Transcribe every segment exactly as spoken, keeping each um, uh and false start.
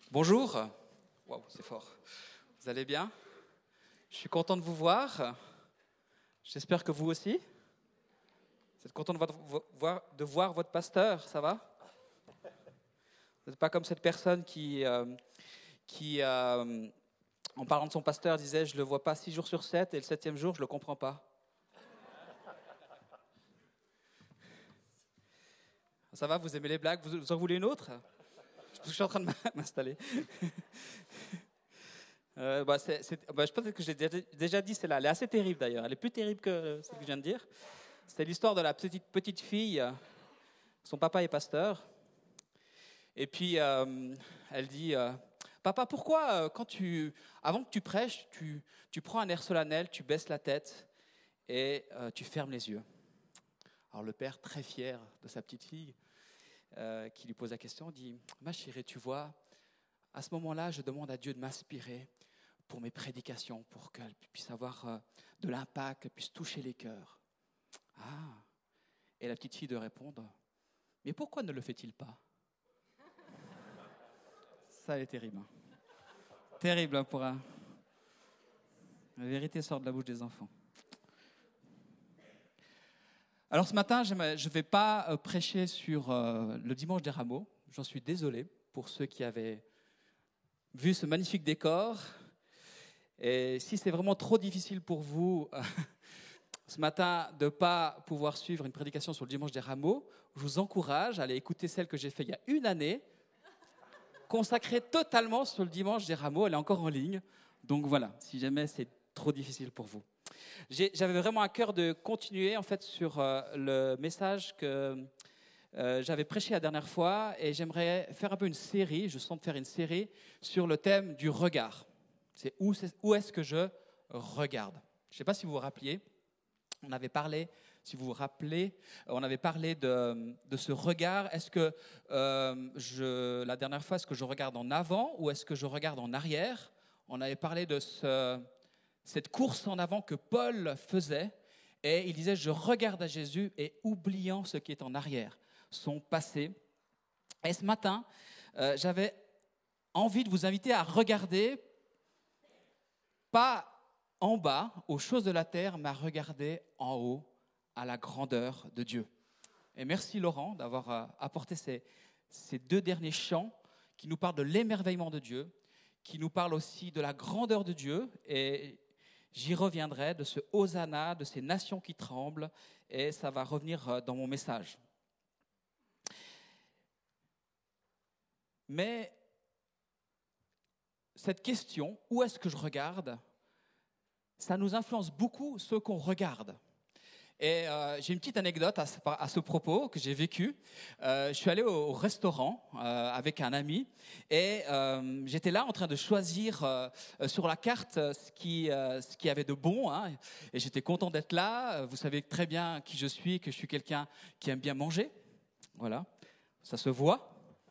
Bonjour. Waouh, c'est fort. Vous allez bien? Je suis content de vous voir. J'espère que vous aussi. Vous êtes content de voir, de voir votre pasteur, ça va? Vous n'êtes pas comme cette personne qui, euh, qui euh, en parlant de son pasteur, disait « Je ne le vois pas six jours sur sept et le septième jour, je ne le comprends pas. » Ça va, vous aimez les blagues? Vous, vous en voulez une autre? Je suis en train de m'installer. euh, bah c'est, c'est, bah je pense que j'ai déjà dit celle-là. Elle est assez terrible d'ailleurs. Elle est plus terrible que ce que je viens de dire. C'est l'histoire de la petite, petite fille. Son papa est pasteur. Et puis, euh, elle dit euh, « Papa, pourquoi, euh, quand tu, avant que tu prêches, tu, tu prends un air solennel, tu baisses la tête et euh, tu fermes les yeux ?» Alors le père, très fier de sa petite fille, Euh, qui lui pose la question, dit « Ma chérie, tu vois, à ce moment-là, je demande à Dieu de m'inspirer pour mes prédications, pour qu'elles puissent avoir euh, de l'impact, qu'elles puissent toucher les cœurs. » Ah. Et la petite fille de répondre « Mais pourquoi ne le fait-il pas ?» Ça, elle est terrible. Terrible pour un... La vérité sort de la bouche des enfants. Alors ce matin, je ne vais pas prêcher sur euh, le dimanche des rameaux. J'en suis désolé pour ceux qui avaient vu ce magnifique décor. Et si c'est vraiment trop difficile pour vous euh, ce matin de ne pas pouvoir suivre une prédication sur le dimanche des rameaux, je vous encourage à aller écouter celle que j'ai faite il y a une année, consacrée totalement sur le dimanche des rameaux. Elle est encore en ligne. Donc voilà, si jamais c'est trop difficile pour vous. J'ai, j'avais vraiment à cœur de continuer en fait sur euh, le message que euh, j'avais prêché la dernière fois et j'aimerais faire un peu une série, je sens de faire une série sur le thème du regard. C'est où, c'est, où est-ce que je regarde? Je ne sais pas si vous vous rappeliez, on avait parlé, si vous vous rappelez, on avait parlé de, de ce regard. Est-ce que euh, je, la dernière fois, est-ce que je regarde en avant ou est-ce que je regarde en arrière? On avait parlé de ce... cette course en avant que Paul faisait, et il disait « Je regarde à Jésus et oubliant ce qui est en arrière, son passé. » Et ce matin, euh, j'avais envie de vous inviter à regarder, pas en bas, aux choses de la terre, mais à regarder en haut, à la grandeur de Dieu. Et merci Laurent d'avoir euh, apporté ces, ces deux derniers chants qui nous parlent de l'émerveillement de Dieu, qui nous parlent aussi de la grandeur de Dieu, et j'y reviendrai, de ce Hosanna, de ces nations qui tremblent, et ça va revenir dans mon message. Mais cette question, où est-ce que je regarde, ça nous influence beaucoup ce qu'on regarde. Et euh, j'ai une petite anecdote à ce, à ce propos que j'ai vécu. Euh, je suis allé au, au restaurant euh, avec un ami et euh, j'étais là en train de choisir euh, sur la carte ce qui, euh, ce qui avait de bon. Hein, et j'étais content d'être là. Vous savez très bien qui je suis, que je suis quelqu'un qui aime bien manger. Voilà, ça se voit.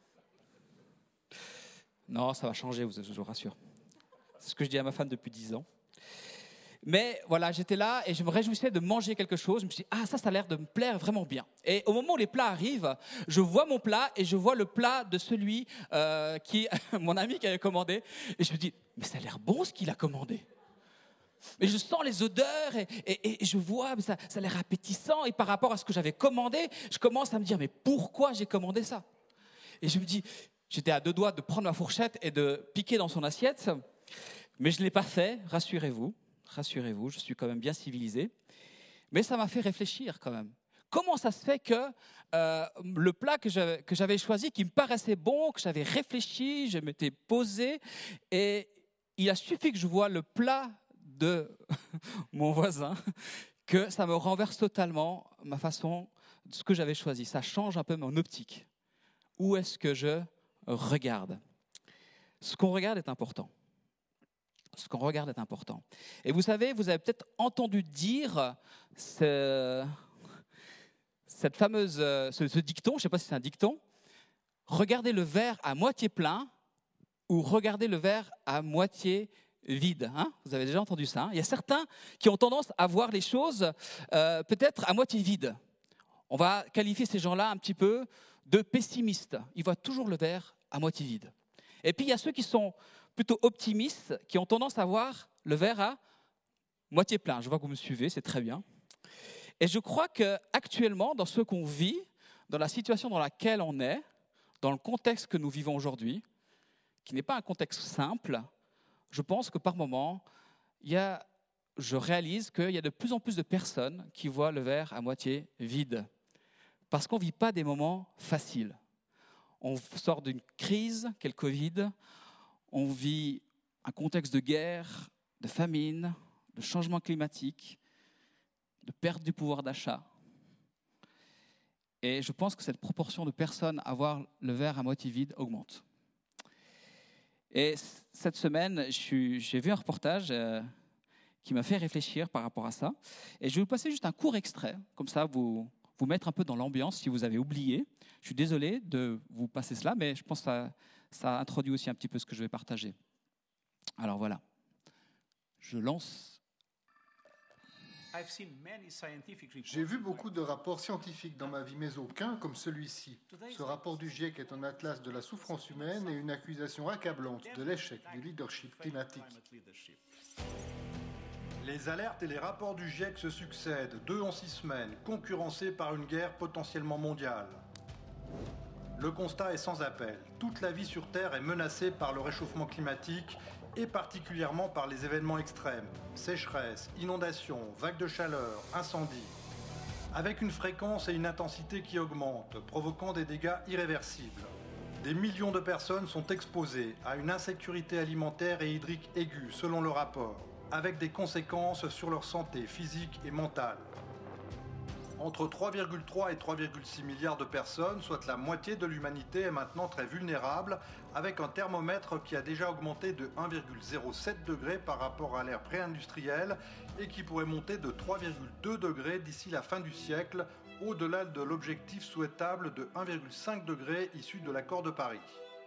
Non, ça va changer, je vous rassure. C'est ce que je dis à ma femme depuis dix ans. Mais voilà, j'étais là et je me réjouissais de manger quelque chose. Je me suis dit, ah ça, ça a l'air de me plaire vraiment bien. Et au moment où les plats arrivent, je vois mon plat et je vois le plat de celui euh, qui, mon ami qui avait commandé. Et je me dis, mais ça a l'air bon ce qu'il a commandé. Mais je sens les odeurs et, et, et je vois, ça, ça a l'air appétissant. Et par rapport à ce que j'avais commandé, je commence à me dire, mais pourquoi j'ai commandé ça? Et je me dis, j'étais à deux doigts de prendre ma fourchette et de piquer dans son assiette. Mais je ne l'ai pas fait, rassurez-vous. Rassurez-vous, je suis quand même bien civilisé. Mais ça m'a fait réfléchir quand même. Comment ça se fait que euh, le plat que j'avais, que j'avais choisi, qui me paraissait bon, que j'avais réfléchi, je m'étais posé, et il a suffi que je voie le plat de mon voisin, que ça me renverse totalement ma façon, de ce que j'avais choisi. Ça change un peu mon optique. Où est-ce que je regarde? Ce qu'on regarde est important. Ce qu'on regarde est important. Et vous savez, vous avez peut-être entendu dire ce, cette fameuse, ce, ce dicton, je ne sais pas si c'est un dicton, regardez le verre à moitié plein ou regardez le verre à moitié vide. Hein, vous avez déjà entendu ça, hein? Il y a certains qui ont tendance à voir les choses euh, peut-être à moitié vides. On va qualifier ces gens-là un petit peu de pessimistes. Ils voient toujours le verre à moitié vide. Et puis il y a ceux qui sont plutôt optimistes, qui ont tendance à voir le verre à moitié plein. Je vois que vous me suivez, c'est très bien. Et je crois qu'actuellement, dans ce qu'on vit, dans la situation dans laquelle on est, dans le contexte que nous vivons aujourd'hui, qui n'est pas un contexte simple, je pense que par moment, il y a, je réalise qu'il y a de plus en plus de personnes qui voient le verre à moitié vide. Parce qu'on ne vit pas des moments faciles. On sort d'une crise, qu'est le Covid, on vit un contexte de guerre, de famine, de changement climatique, de perte du pouvoir d'achat. Et je pense que cette proportion de personnes à voir le verre à moitié vide augmente. Et cette semaine, je suis, j'ai vu un reportage euh, qui m'a fait réfléchir par rapport à ça. Et je vais vous passer juste un court extrait, comme ça vous, vous mettre un peu dans l'ambiance si vous avez oublié. Je suis désolé de vous passer cela, mais je pense que ça, ça introduit aussi un petit peu ce que je vais partager. Alors voilà, je lance. J'ai vu beaucoup de rapports scientifiques dans ma vie, mais aucun comme celui-ci. Ce rapport du GIEC est un atlas de la souffrance humaine et une accusation accablante de l'échec du leadership climatique. Les alertes et les rapports du GIEC se succèdent, deux en six semaines, concurrencés par une guerre potentiellement mondiale. Le constat est sans appel. Toute la vie sur Terre est menacée par le réchauffement climatique et particulièrement par les événements extrêmes, sécheresse, inondations, vagues de chaleur, incendies, avec une fréquence et une intensité qui augmentent, provoquant des dégâts irréversibles. Des millions de personnes sont exposées à une insécurité alimentaire et hydrique aiguë, selon le rapport, avec des conséquences sur leur santé physique et mentale. Entre trois virgule trois et trois virgule six milliards de personnes, soit la moitié de l'humanité, est maintenant très vulnérable, avec un thermomètre qui a déjà augmenté de un virgule zéro sept degrés par rapport à l'ère pré-industrielle et qui pourrait monter de trois virgule deux degrés d'ici la fin du siècle, au-delà de l'objectif souhaitable de un virgule cinq degrés issu de l'accord de Paris.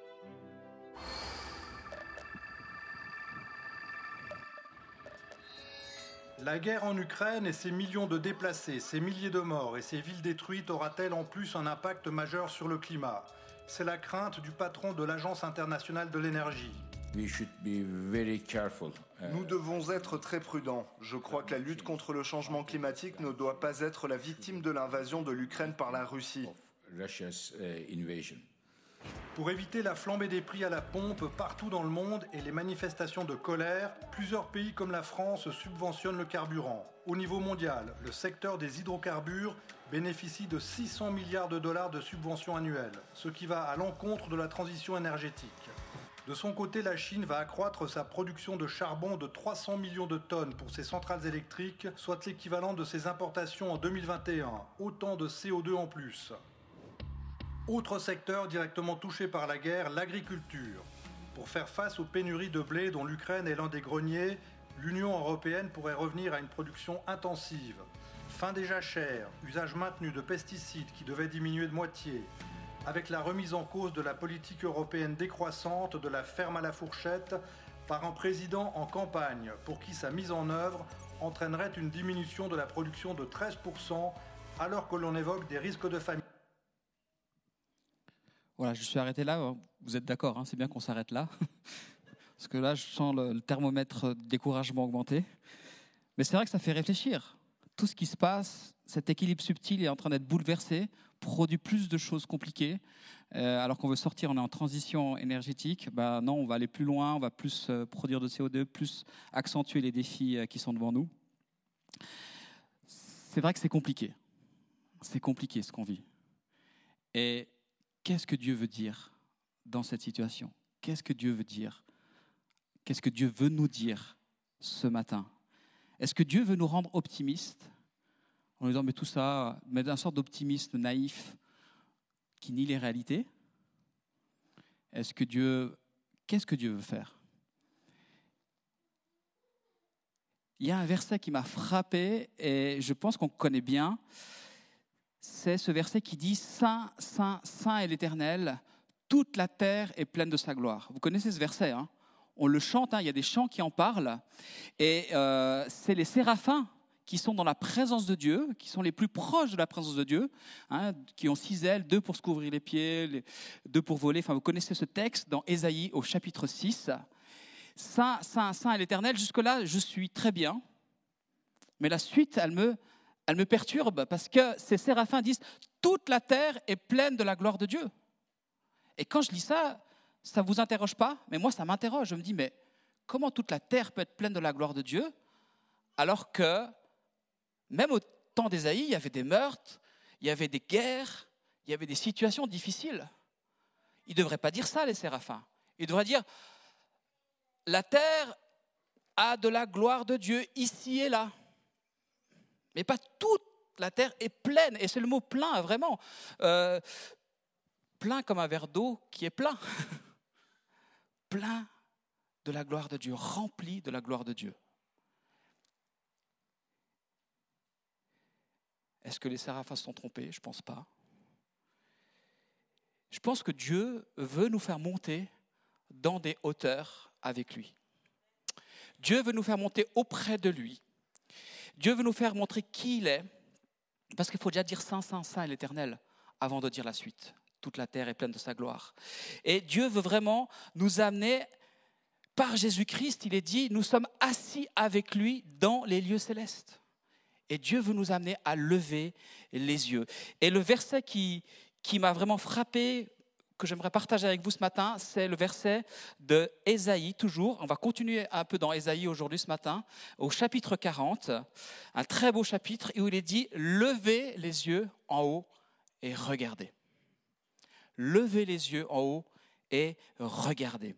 La guerre en Ukraine et ses millions de déplacés, ses milliers de morts et ses villes détruites aura-t-elle en plus un impact majeur sur le climat ? C'est la crainte du patron de l'Agence internationale de l'énergie. We should be very careful. Nous devons être très prudents. Je crois que la lutte contre le changement climatique ne doit pas être la victime de l'invasion de l'Ukraine par la Russie. Russia's uh, invasion. Pour éviter la flambée des prix à la pompe partout dans le monde et les manifestations de colère, plusieurs pays comme la France subventionnent le carburant. Au niveau mondial, le secteur des hydrocarbures bénéficie de six cents milliards de dollars de subventions annuelles, ce qui va à l'encontre de la transition énergétique. De son côté, la Chine va accroître sa production de charbon de trois cents millions de tonnes pour ses centrales électriques, soit l'équivalent de ses importations en deux mille vingt et un, autant de C O deux en plus. Autre secteur directement touché par la guerre, l'agriculture. Pour faire face aux pénuries de blé dont l'Ukraine est l'un des greniers, l'Union européenne pourrait revenir à une production intensive. Fin des jachères, usage maintenu de pesticides qui devait diminuer de moitié, avec la remise en cause de la politique européenne décroissante de la ferme à la fourchette par un président en campagne pour qui sa mise en œuvre entraînerait une diminution de la production de treize pour cent alors que l'on évoque des risques de famine. Voilà, je suis arrêté là. Vous êtes d'accord, hein, c'est bien qu'on s'arrête là. Parce que là, je sens le, le thermomètre de découragement augmenter. Mais c'est vrai que ça fait réfléchir. Tout ce qui se passe, cet équilibre subtil est en train d'être bouleversé, produit plus de choses compliquées. Euh, alors qu'on veut sortir, on est en transition énergétique. Ben non, on va aller plus loin, on va plus euh, produire de C O deux, plus accentuer les défis euh, qui sont devant nous. C'est vrai que c'est compliqué. C'est compliqué ce qu'on vit. Et qu'est-ce que Dieu veut dire dans cette situation ? Qu'est-ce que Dieu veut dire ? Qu'est-ce que Dieu veut nous dire ce matin ? Est-ce que Dieu veut nous rendre optimistes en nous disant mais tout ça, mais d'une sorte d'optimisme naïf qui nie les réalités ? Est-ce que Dieu, qu'est-ce que Dieu veut faire ? Il y a un verset qui m'a frappé et je pense qu'on connaît bien. C'est ce verset qui dit « Saint, Saint, Saint est l'Éternel, toute la terre est pleine de sa gloire ». Vous connaissez ce verset, hein ? On le chante, hein, il y a des chants qui en parlent. Et euh, c'est les séraphins qui sont dans la présence de Dieu, qui sont les plus proches de la présence de Dieu, hein, qui ont six ailes, deux pour se couvrir les pieds, les, deux pour voler. Enfin, vous connaissez ce texte dans Ésaïe au chapitre six. Saint, Saint, Saint est l'Éternel. Jusque-là, je suis très bien. Mais la suite, elle me, elle me perturbe parce que ces séraphins disent « Toute la terre est pleine de la gloire de Dieu ». Et quand je lis ça, ça ne vous interroge pas? Mais moi, ça m'interroge. Je me dis « Mais comment toute la terre peut être pleine de la gloire de Dieu ?» alors que même au temps d'Ésaïe, il y avait des meurtres, il y avait des guerres, il y avait des situations difficiles. Ils ne devraient pas dire ça, les séraphins. Ils devraient dire « La terre a de la gloire de Dieu ici et là ». Mais pas toute la terre est pleine. Et c'est le mot plein, vraiment. Euh, plein comme un verre d'eau qui est plein. Plein de la gloire de Dieu, rempli de la gloire de Dieu. Est-ce que les séraphins se sont trompés? Je ne pense pas. Je pense que Dieu veut nous faire monter dans des hauteurs avec lui. Dieu veut nous faire monter auprès de lui. Dieu veut nous faire montrer qui il est, parce qu'il faut déjà dire Saint, Saint, Saint est l'Éternel avant de dire la suite. Toute la terre est pleine de sa gloire. Et Dieu veut vraiment nous amener, par Jésus-Christ, il est dit, nous sommes assis avec lui dans les lieux célestes. Et Dieu veut nous amener à lever les yeux. Et le verset qui, qui m'a vraiment frappé, que j'aimerais partager avec vous ce matin, c'est le verset de Ésaïe, toujours. On va continuer un peu dans Ésaïe aujourd'hui, ce matin, au chapitre quarante, un très beau chapitre où il est dit « Levez les yeux en haut et regardez ». Levez les yeux en haut et regardez.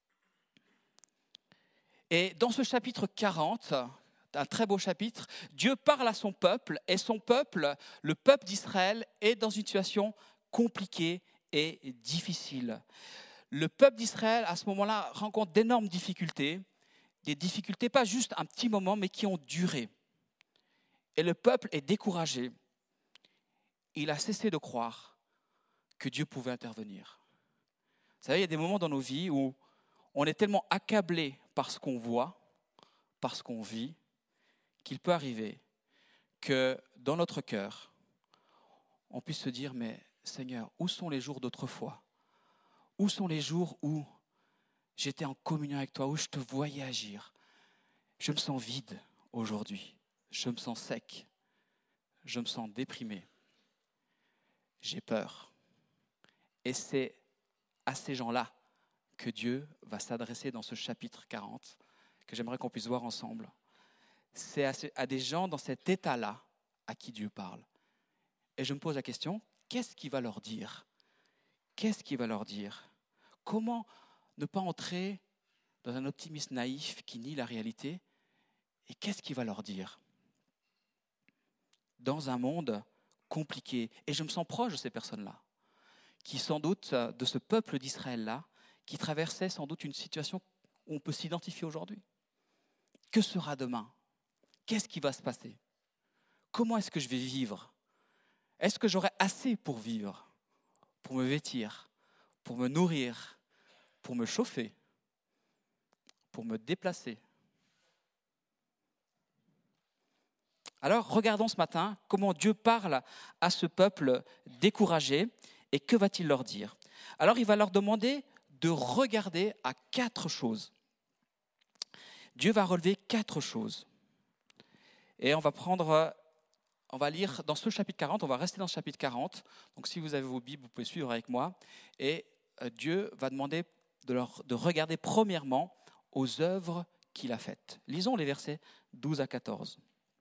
Et dans ce chapitre quarante, un très beau chapitre, Dieu parle à son peuple et son peuple, le peuple d'Israël, est dans une situation compliquée et difficile. Le peuple d'Israël, à ce moment-là, rencontre d'énormes difficultés, des difficultés pas juste un petit moment, mais qui ont duré. Et le peuple est découragé. Il a cessé de croire que Dieu pouvait intervenir. Vous savez, il y a des moments dans nos vies où on est tellement accablé par ce qu'on voit, par ce qu'on vit, qu'il peut arriver que dans notre cœur, on puisse se dire, mais Seigneur, où sont les jours d'autrefois? Où sont les jours où j'étais en communion avec toi, où je te voyais agir? Je me sens vide aujourd'hui, je me sens sec, je me sens déprimé, j'ai peur. Et c'est à ces gens-là que Dieu va s'adresser dans ce chapitre quarante, que j'aimerais qu'on puisse voir ensemble. C'est à, ce, à des gens dans cet état-là à qui Dieu parle. Et je me pose la question, qu'est-ce qu'il va leur dire? Qu'est-ce qu'il va leur dire? Comment ne pas entrer dans un optimisme naïf qui nie la réalité? Et qu'est-ce qu'il va leur dire? Dans un monde compliqué, et je me sens proche de ces personnes-là, qui sans doute, de ce peuple d'Israël-là, qui traversait sans doute une situation où on peut s'identifier aujourd'hui. Que sera demain? Qu'est-ce qui va se passer? Comment est-ce que je vais vivre? Est-ce que j'aurai assez pour vivre, pour me vêtir, pour me nourrir, pour me chauffer, pour me déplacer? Alors, regardons ce matin comment Dieu parle à ce peuple découragé et que va-t-il leur dire? Alors, il va leur demander de regarder à quatre choses. Dieu va relever quatre choses. Et on va prendre, on va lire dans ce chapitre quarante, on va rester dans ce chapitre quarante. Donc si vous avez vos Bibles, vous pouvez suivre avec moi. Et Dieu va demander de, leur, de regarder premièrement aux œuvres qu'il a faites. Lisons les versets douze à quatorze.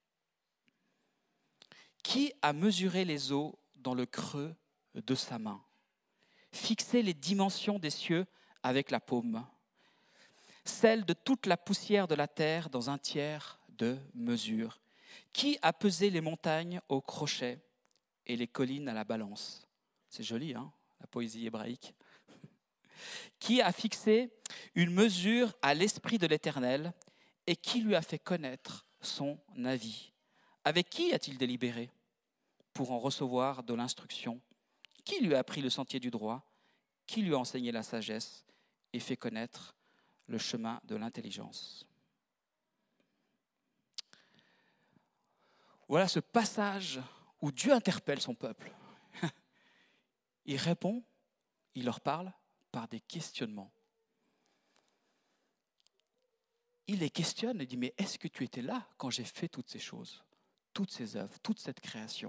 Qui a mesuré les eaux dans le creux de sa main, fixé les dimensions des cieux avec la paume, celle de toute la poussière de la terre dans un tiers de mesure? Qui a pesé les montagnes au crochet et les collines à la balance? C'est joli, hein, la poésie hébraïque. Qui a fixé une mesure à l'esprit de l'Éternel et qui lui a fait connaître son avis? Avec qui a-t-il délibéré pour en recevoir de l'instruction? Qui lui a appris le sentier du droit? Qui lui a enseigné la sagesse et fait connaître le chemin de l'intelligence? Voilà ce passage où Dieu interpelle son peuple. Il répond, il leur parle par des questionnements. Il les questionne et dit, mais est-ce que tu étais là quand j'ai fait toutes ces choses, toutes ces œuvres, toute cette création?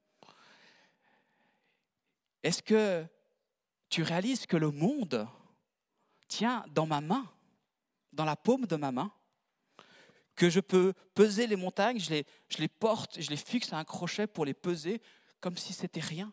Est-ce que tu réalises que le monde tient dans ma main, dans la paume de ma main, que je peux peser les montagnes, je les, je les porte, je les fixe à un crochet pour les peser comme si c'était rien?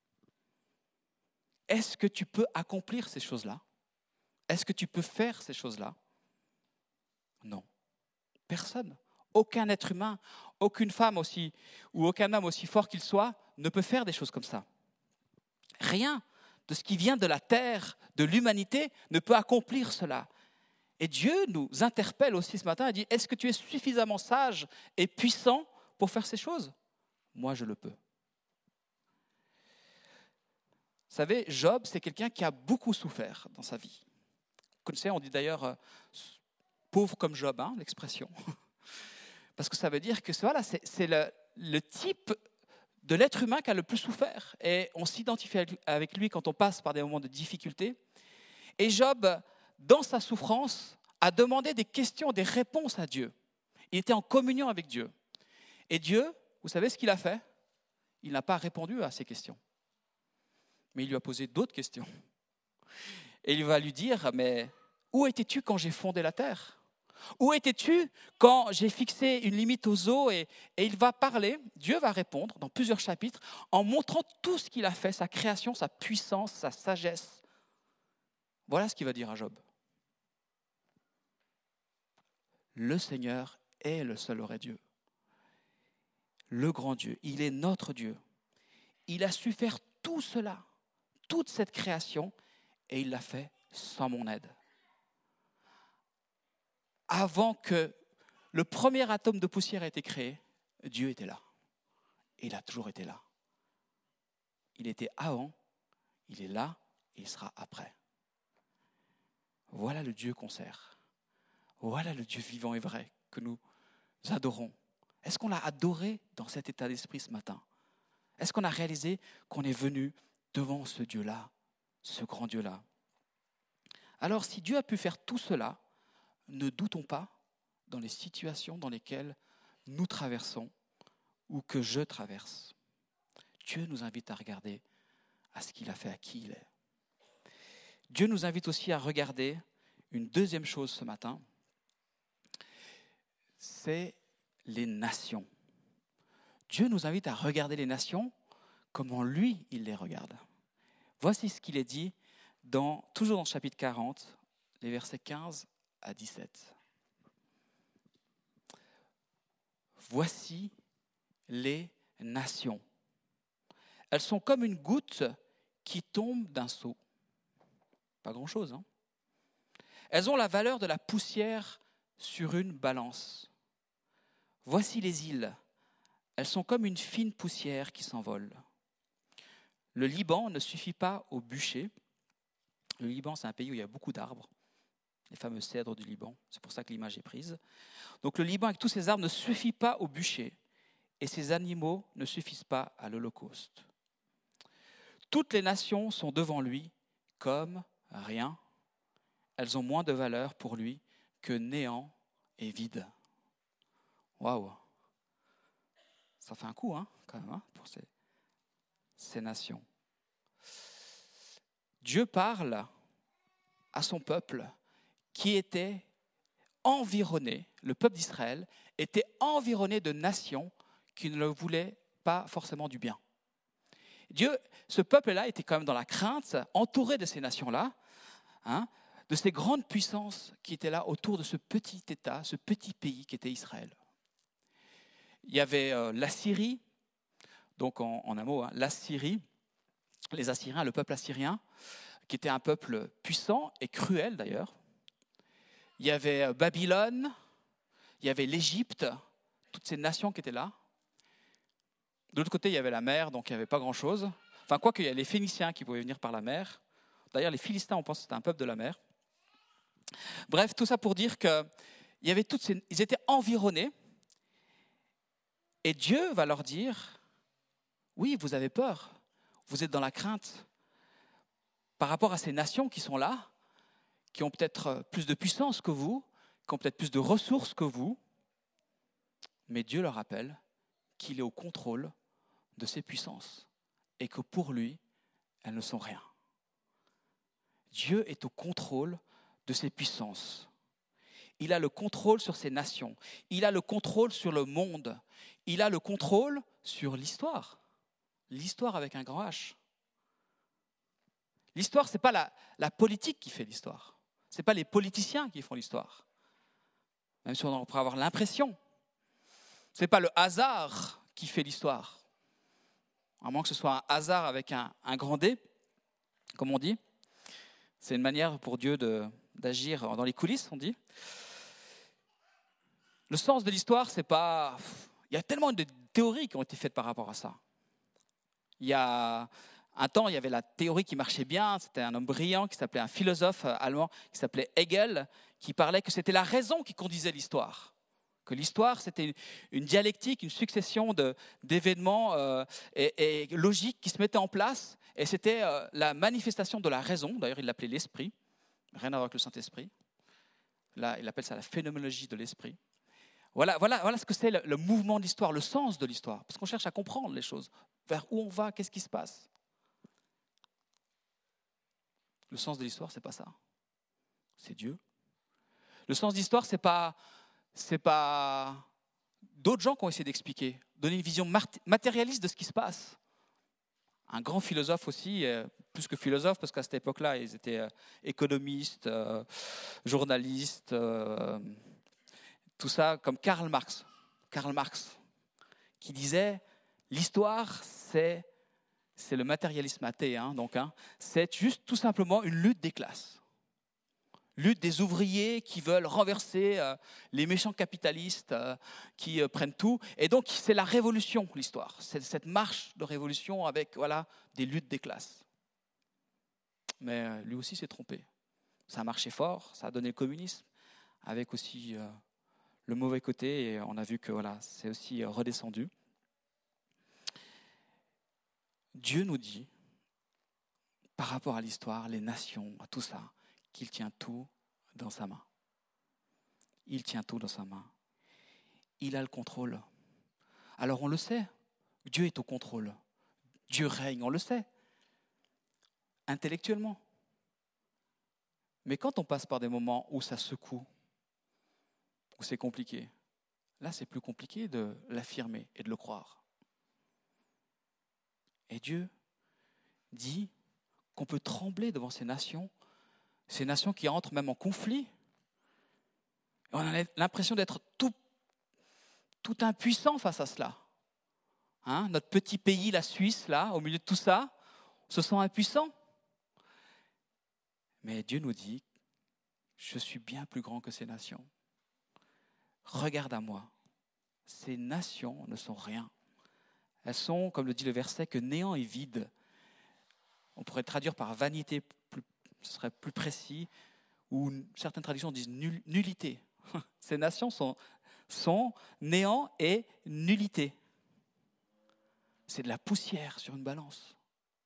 Est-ce que tu peux accomplir ces choses-là? Est-ce que tu peux faire ces choses-là? Non. Personne. Aucun être humain, aucune femme aussi, ou aucun homme aussi fort qu'il soit, ne peut faire des choses comme ça. Rien de ce qui vient de la terre, de l'humanité, ne peut accomplir cela. Et Dieu nous interpelle aussi ce matin et dit, est-ce que tu es suffisamment sage et puissant pour faire ces choses? Moi, je le peux. Vous savez, Job, c'est quelqu'un qui a beaucoup souffert dans sa vie. Vous connaissez, on dit d'ailleurs euh, pauvre comme Job, hein, l'expression. Parce que ça veut dire que voilà, c'est, c'est le, le type de l'être humain qui a le plus souffert. Et on s'identifie avec lui quand on passe par des moments de difficulté. Et Job, dans sa souffrance, a demandé des questions, des réponses à Dieu. Il était en communion avec Dieu. Et Dieu, vous savez ce qu'il a fait? Il n'a pas répondu à ces questions. Mais il lui a posé d'autres questions. Et il va lui dire, mais où étais-tu quand j'ai fondé la terre? Où étais-tu quand j'ai fixé une limite aux eaux? et, et il va parler, Dieu va répondre dans plusieurs chapitres en montrant tout ce qu'il a fait, sa création, sa puissance, sa sagesse. Voilà ce qu'il va dire à Job. Le Seigneur est le seul vrai Dieu. Le grand Dieu, il est notre Dieu. Il a su faire tout cela, toute cette création, et il l'a fait sans mon aide. Avant que le premier atome de poussière ait été créé, Dieu était là. Et il a toujours été là. Il était avant, il est là, et il sera après. Voilà le Dieu qu'on sert. Voilà le Dieu vivant et vrai que nous adorons. Est-ce qu'on l'a adoré dans cet état d'esprit ce matin? Est-ce qu'on a réalisé qu'on est venu devant ce Dieu-là, ce grand Dieu-là? Alors, si Dieu a pu faire tout cela, ne doutons pas dans les situations dans lesquelles nous traversons ou que je traverse. Dieu nous invite à regarder à ce qu'il a fait, à qui il est. Dieu nous invite aussi à regarder une deuxième chose ce matin, c'est les nations. Dieu nous invite à regarder les nations comment lui, il les regarde. Voici ce qu'il est dit, dans, toujours dans le chapitre quarante, les versets quinze à dix-sept. Voici les nations. Elles sont comme une goutte qui tombe d'un seau. Pas grand-chose, hein? Elles ont la valeur de la poussière sur une balance. Voici les îles. Elles sont comme une fine poussière qui s'envole. Le Liban ne suffit pas au bûcher. Le Liban, c'est un pays où il y a beaucoup d'arbres. Les fameux cèdres du Liban, c'est pour ça que l'image est prise. Donc le Liban avec tous ses arbres ne suffit pas au bûcher et ses animaux ne suffisent pas à l'Holocauste. Toutes les nations sont devant lui comme rien. Elles ont moins de valeur pour lui que néant et vide. Waouh! Ça fait un coup, hein, quand même, hein, pour ces, ces nations. Dieu parle à son peuple qui était environné, le peuple d'Israël était environné de nations qui ne le voulaient pas forcément du bien. Dieu, ce peuple-là était quand même dans la crainte, entouré de ces nations-là, hein, de ces grandes puissances qui étaient là autour de ce petit État, ce petit pays qui était Israël. Il y avait euh, l'Assyrie, donc en, en un mot, hein, l'Assyrie, les Assyriens, le peuple assyrien, qui était un peuple puissant et cruel d'ailleurs. Il y avait Babylone, il y avait l'Égypte, toutes ces nations qui étaient là. De l'autre côté, il y avait la mer, donc il n'y avait pas grand-chose. Enfin, quoique, il y a les Phéniciens qui pouvaient venir par la mer. D'ailleurs, les Philistins, on pense que c'était un peuple de la mer. Bref, tout ça pour dire qu'ils avaient toutes ces... ils étaient environnés. Et Dieu va leur dire, oui, vous avez peur, vous êtes dans la crainte par rapport à ces nations qui sont là, qui ont peut-être plus de puissance que vous, qui ont peut-être plus de ressources que vous, mais Dieu leur rappelle qu'il est au contrôle de ces puissances et que pour lui, elles ne sont rien. Dieu est au contrôle de ces puissances. Il a le contrôle sur ces nations. Il a le contrôle sur le monde. Il a le contrôle sur l'histoire. L'histoire avec un grand H. L'histoire, ce n'est pas la, la politique qui fait l'histoire. Ce n'est pas les politiciens qui font l'histoire. Même si on pourrait avoir l'impression. Ce n'est pas le hasard qui fait l'histoire. À moins que ce soit un hasard avec un, un grand D, comme on dit. C'est une manière pour Dieu de, d'agir dans les coulisses, on dit. Le sens de l'histoire, c'est pas... Il y a tellement de théories qui ont été faites par rapport à ça. Il y a un temps, il y avait la théorie qui marchait bien. C'était un homme brillant qui s'appelait un philosophe allemand qui s'appelait Hegel, qui parlait que c'était la raison qui conduisait l'histoire. Que l'histoire, c'était une, une dialectique, une succession de, d'événements euh, et, et logiques qui se mettaient en place. Et c'était euh, la manifestation de la raison. D'ailleurs, il l'appelait l'esprit. Rien à voir avec le Saint-Esprit. Là, il appelle ça la phénoménologie de l'esprit. Voilà, voilà, voilà ce que c'est le, le mouvement de l'histoire, le sens de l'histoire. Parce qu'on cherche à comprendre les choses. Vers où on va, qu'est-ce qui se passe. Le sens de l'histoire, c'est pas ça. C'est Dieu. Le sens de l'histoire, c'est pas, c'est pas d'autres gens qui ont essayé d'expliquer, donner une vision matérialiste de ce qui se passe. Un grand philosophe aussi, euh, plus que philosophe, parce qu'à cette époque-là, ils étaient euh, économistes, euh, journalistes, euh, tout ça, comme Karl Marx. Karl Marx, qui disait, l'histoire, c'est, c'est le matérialisme athée, hein, donc, hein, c'est juste tout simplement une lutte des classes. Lutte des ouvriers qui veulent renverser euh, les méchants capitalistes euh, qui euh, prennent tout. Et donc, c'est la révolution, l'histoire. C'est cette marche de révolution avec voilà, des luttes des classes. Mais euh, lui aussi s'est trompé. Ça a marché fort, ça a donné le communisme, avec aussi euh, le mauvais côté. Et on a vu que voilà, c'est aussi euh, redescendu. Dieu nous dit, par rapport à l'histoire, les nations, à tout ça, qu'il tient tout dans sa main. Il tient tout dans sa main. Il a le contrôle. Alors on le sait, Dieu est au contrôle. Dieu règne, on le sait, intellectuellement. Mais quand on passe par des moments où ça secoue, où c'est compliqué, là c'est plus compliqué de l'affirmer et de le croire. Et Dieu dit qu'on peut trembler devant ces nations, ces nations qui entrent même en conflit. On a l'impression d'être tout, tout impuissant face à cela. Hein, notre petit pays, la Suisse, là, au milieu de tout ça, on se sent impuissant. Mais Dieu nous dit, je suis bien plus grand que ces nations. Regarde à moi. Ces nations ne sont rien. Elles sont, comme le dit le verset, que néant et vide. On pourrait traduire par vanité, plus, ce serait plus précis, ou certaines traductions disent nul, nullité. Ces nations sont, sont néant et nullité. C'est de la poussière sur une balance.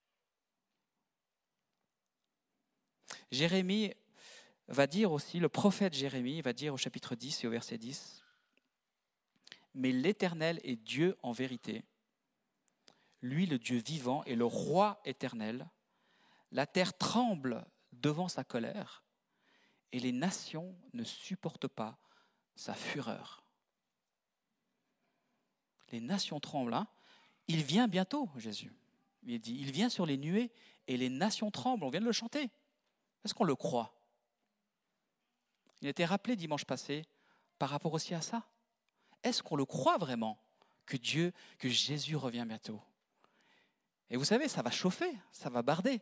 Jérémie va dire aussi, le prophète Jérémie va dire au chapitre dix et au verset dix, « Mais l'Éternel est Dieu en vérité, lui le Dieu vivant et le roi éternel. La terre tremble devant sa colère et les nations ne supportent pas sa fureur. » Les nations tremblent, hein? Il vient bientôt, Jésus. Il dit, il vient sur les nuées et les nations tremblent. On vient de le chanter. Est-ce qu'on le croit? Il a été rappelé dimanche passé par rapport aussi à ça. Est-ce qu'on le croit vraiment que Dieu, que Jésus revient bientôt? Et vous savez, ça va chauffer, ça va barder.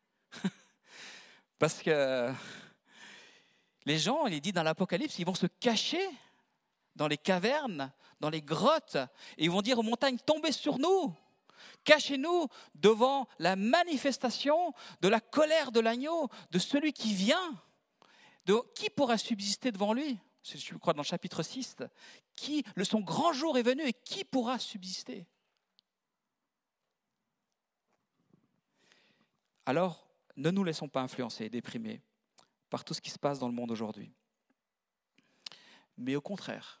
Parce que les gens, il est dit dans l'Apocalypse, ils vont se cacher dans les cavernes, dans les grottes, et ils vont dire aux montagnes, tombez sur nous, cachez-nous devant la manifestation de la colère de l'agneau, de celui qui vient. De, qui pourra subsister devant lui? je crois dans le chapitre six, qui, le, son grand jour est venu et qui pourra subsister? Alors, ne nous laissons pas influencer et déprimer par tout ce qui se passe dans le monde aujourd'hui. Mais au contraire,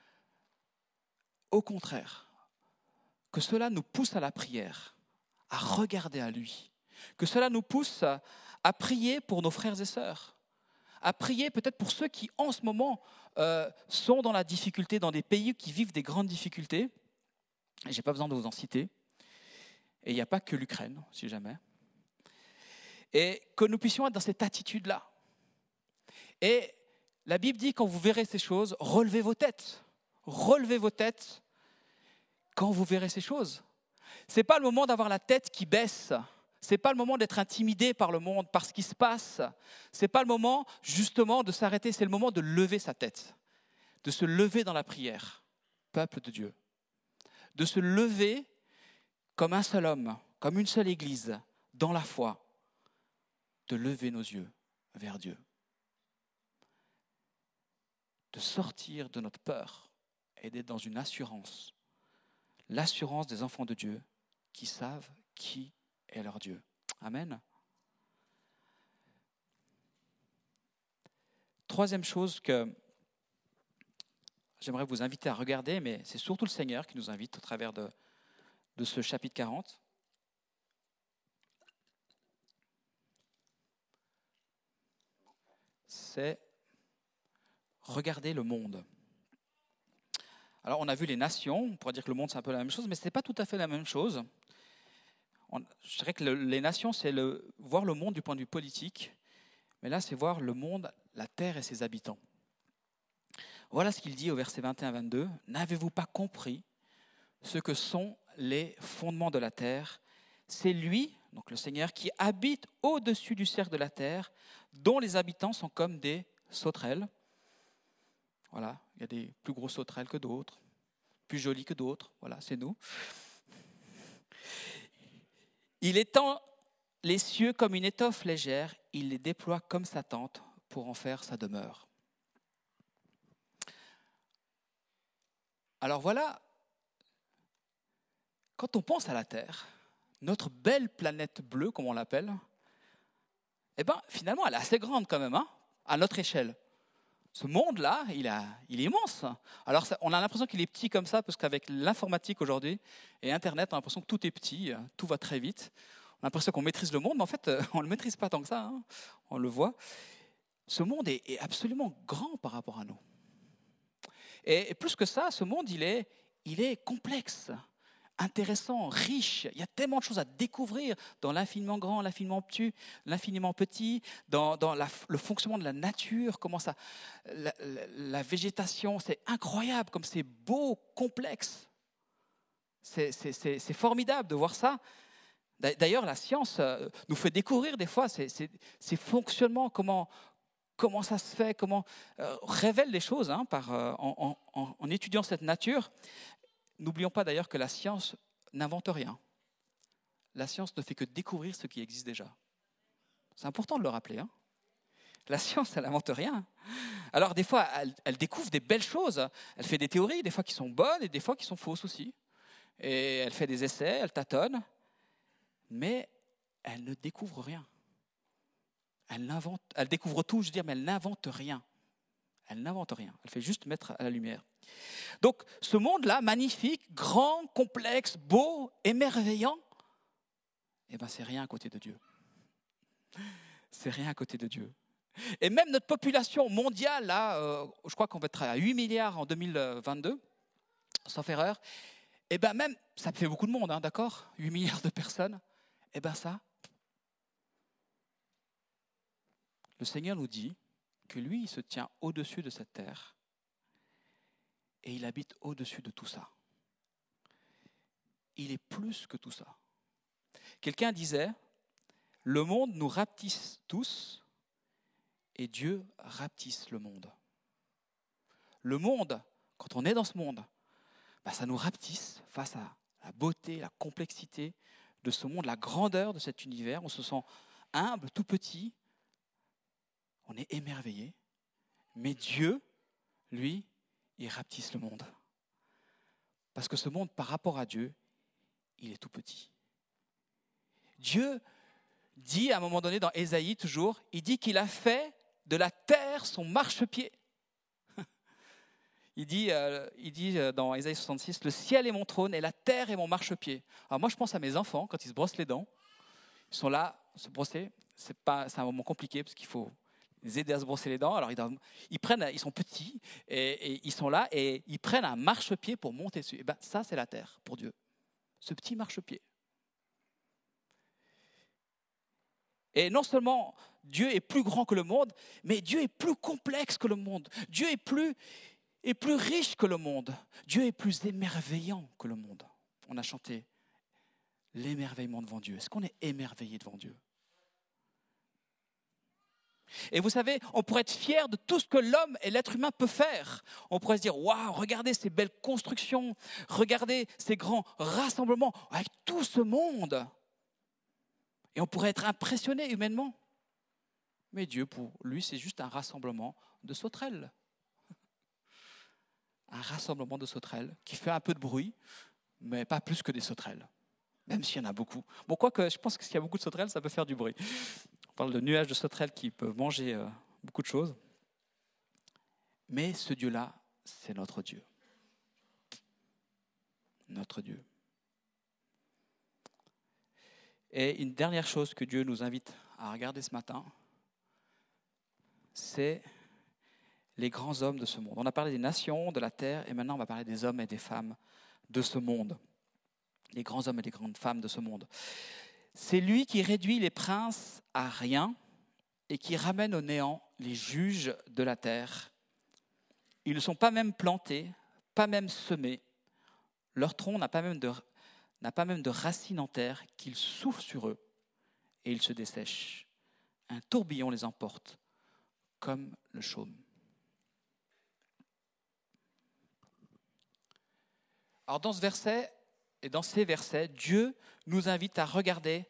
au contraire, que cela nous pousse à la prière, à regarder à lui, que cela nous pousse à, à prier pour nos frères et sœurs, à prier peut-être pour ceux qui en ce moment euh, sont dans la difficulté, dans des pays qui vivent des grandes difficultés. Je n'ai pas besoin de vous en citer. Et il n'y a pas que l'Ukraine, si jamais. Et que nous puissions être dans cette attitude-là. Et la Bible dit, quand vous verrez ces choses, relevez vos têtes. Relevez vos têtes quand vous verrez ces choses. Ce n'est pas le moment d'avoir la tête qui baisse. Ce n'est pas le moment d'être intimidé par le monde, par ce qui se passe. Ce n'est pas le moment, justement, de s'arrêter. C'est le moment de lever sa tête, de se lever dans la prière, peuple de Dieu. De se lever comme un seul homme, comme une seule église, dans la foi. De lever nos yeux vers Dieu. De sortir de notre peur et d'être dans une assurance. L'assurance des enfants de Dieu qui savent qui est leur Dieu. Amen. Troisième chose que j'aimerais vous inviter à regarder, mais c'est surtout le Seigneur qui nous invite au travers de, de ce chapitre quarante. C'est regarder le monde. Alors, on a vu les nations, on pourrait dire que le monde, c'est un peu la même chose, mais ce n'est pas tout à fait la même chose. On, je dirais que le, les nations, c'est le, voir le monde du point de vue politique, mais là, c'est voir le monde, la terre et ses habitants. Voilà ce qu'il dit au verset vingt et un à vingt-deux. « N'avez-vous pas compris ce que sont les fondements de la terre? C'est lui, donc le Seigneur, qui habite au-dessus du cercle de la terre, dont les habitants sont comme des sauterelles. » Voilà, il y a des plus grosses sauterelles que d'autres, plus jolies que d'autres. Voilà, c'est nous. Il étend les cieux comme une étoffe légère, il les déploie comme sa tente pour en faire sa demeure. Alors voilà, quand on pense à la Terre, notre belle planète bleue, comme on l'appelle, eh ben, finalement, elle est assez grande quand même, hein, à notre échelle. Ce monde-là, il, a, il est immense. Alors, ça, on a l'impression qu'il est petit comme ça, parce qu'avec l'informatique aujourd'hui et Internet, on a l'impression que tout est petit, tout va très vite. On a l'impression qu'on maîtrise le monde, mais en fait, on ne le maîtrise pas tant que ça, hein, on le voit. Ce monde est, est absolument grand par rapport à nous. Et, et plus que ça, ce monde, il est, il est complexe, intéressant, riche. Il y a tellement de choses à découvrir dans l'infiniment grand, l'infiniment petit, l'infiniment petit, dans, dans la, le fonctionnement de la nature, comment ça, la, la, la végétation, c'est incroyable, comme c'est beau, complexe. C'est, c'est, c'est, c'est formidable de voir ça. D'ailleurs, la science nous fait découvrir des fois ces, ces, ces fonctionnements, comment, comment ça se fait, comment euh, révèle les choses hein, par, euh, en, en, en étudiant cette nature. N'oublions pas d'ailleurs que la science n'invente rien. La science ne fait que découvrir ce qui existe déjà. C'est important de le rappeler. Hein. La science, elle n'invente rien. Alors des fois, elle, elle découvre des belles choses. Elle fait des théories, des fois qui sont bonnes et des fois qui sont fausses aussi. Et elle fait des essais, elle tâtonne. Mais elle ne découvre rien. Elle, n'invente, elle découvre tout, je veux dire, mais elle n'invente rien. Elle n'invente rien. Elle fait juste mettre à la lumière. Donc, ce monde-là, magnifique, grand, complexe, beau, émerveillant, eh ben, c'est rien à côté de Dieu. C'est rien à côté de Dieu. Et même notre population mondiale, là, euh, je crois qu'on va être à huit milliards en deux mille vingt-deux, sauf erreur, eh ben même, ça fait beaucoup de monde, hein, d'accord ? huit milliards de personnes. Eh bien ça, le Seigneur nous dit que lui, il se tient au-dessus de cette terre et il habite au-dessus de tout ça. Il est plus que tout ça. Quelqu'un disait, le monde nous rapetisse tous et Dieu rapetisse le monde. Le monde, quand on est dans ce monde, bah ça nous rapetisse face à la beauté, la complexité de ce monde, la grandeur de cet univers. On se sent humble, tout petit. On est émerveillé. Mais Dieu lui, il rapetisse le monde. Parce que ce monde, par rapport à Dieu, il est tout petit. Dieu dit à un moment donné dans Ésaïe toujours, il dit qu'il a fait de la terre son marchepied. Il dit, euh, il dit dans Ésaïe soixante-six, le ciel est mon trône et la terre est mon marchepied. Alors moi je pense à mes enfants quand ils se brossent les dents, ils sont là, se brosser, c'est, pas, c'est un moment compliqué parce qu'il faut les aider à se brosser les dents. Alors ils, doivent, ils, prennent, ils sont petits et, et ils sont là et ils prennent un marchepied pour monter dessus. Et ben, ça c'est la terre pour Dieu, ce petit marchepied. Et non seulement Dieu est plus grand que le monde, mais Dieu est plus complexe que le monde. Dieu est plus, est plus riche que le monde. Dieu est plus émerveillant que le monde. On a chanté l'émerveillement devant Dieu. Est-ce qu'on est émerveillé devant Dieu ? Et vous savez, on pourrait être fier de tout ce que l'homme et l'être humain peut faire. On pourrait se dire, waouh, regardez ces belles constructions, regardez ces grands rassemblements avec tout ce monde. Et on pourrait être impressionné humainement. Mais Dieu, pour lui, c'est juste un rassemblement de sauterelles. Un rassemblement de sauterelles qui fait un peu de bruit, mais pas plus que des sauterelles. Même s'il y en a beaucoup. Bon, quoique, je pense que s'il y a beaucoup de sauterelles, ça peut faire du bruit. On parle de nuages de sauterelles qui peuvent manger euh, beaucoup de choses. Mais ce Dieu-là, c'est notre Dieu. Notre Dieu. Et une dernière chose que Dieu nous invite à regarder ce matin, c'est les grands hommes de ce monde. On a parlé des nations, de la terre, et maintenant on va parler des hommes et des femmes de ce monde. Les grands hommes et les grandes femmes de ce monde. C'est lui qui réduit les princes à rien et qui ramène au néant les juges de la terre. Ils ne sont pas même plantés, pas même semés. Leur tronc n'a pas même de... n'a pas même de racines en terre, qu'il souffle sur eux et ils se dessèchent. Un tourbillon les emporte comme le chaume. Alors dans ce verset et dans ces versets, Dieu nous invite à regarder,